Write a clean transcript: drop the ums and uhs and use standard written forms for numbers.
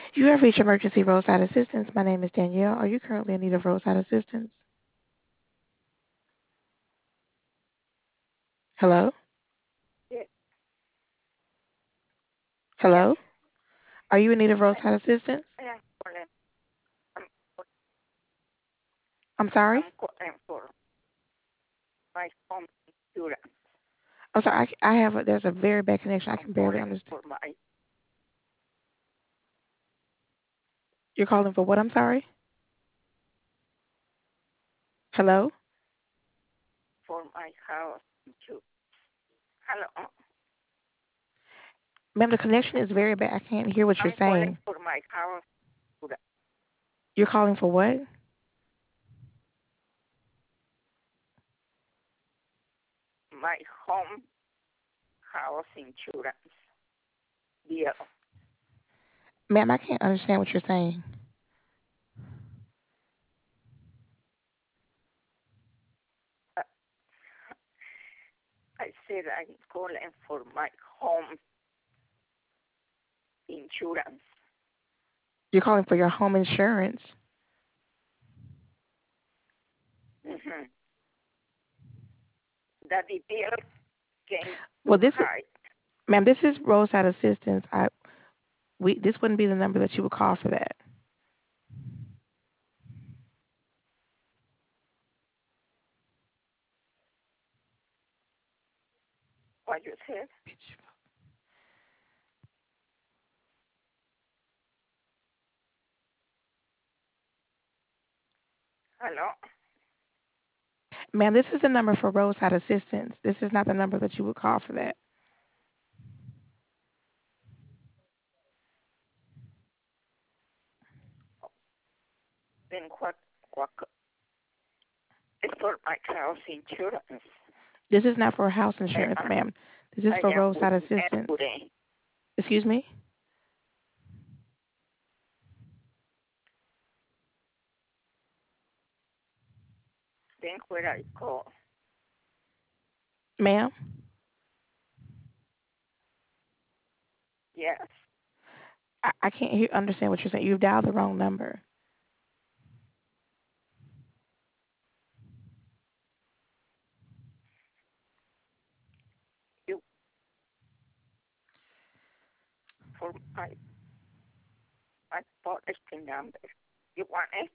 You have reached emergency roadside assistance. My name is Danielle. Are you currently in need of roadside assistance? Hello? Yes, yes. Hello? Are you in need of I, roadside assistance? I am calling. I'm, I'm sorry? I'm calling for my home insurance. I'm sorry. I have there's a very bad connection. I I'm can barely calling understand. for my You're calling for what? I'm sorry? Hello? house insurance. Hello. Ma'am, the connection is very bad. I can't hear what you're I'm calling saying. for my house insurance. You're calling for what? My home house insurance bill. Ma'am, I can't understand what you're saying. Uh, I said I'm calling for my home insurance. You're calling for your home insurance. Mm-hmm. That the bill came Well, too this, high. ma'am, this is roadside assistance. This wouldn't be the number that you would call for that. What you said? Hello. Ma'am, this is the number for roadside assistance. This is not the number that you would call for that. Then what is for my house insurance? This is not for house I insurance, am, ma'am. This is I for am with roadside assistance. Mercury. Excuse me? Then where I go? Ma'am? Yes. I can't understand what you're saying. You've dialed the wrong number. You for my policy number. You want it?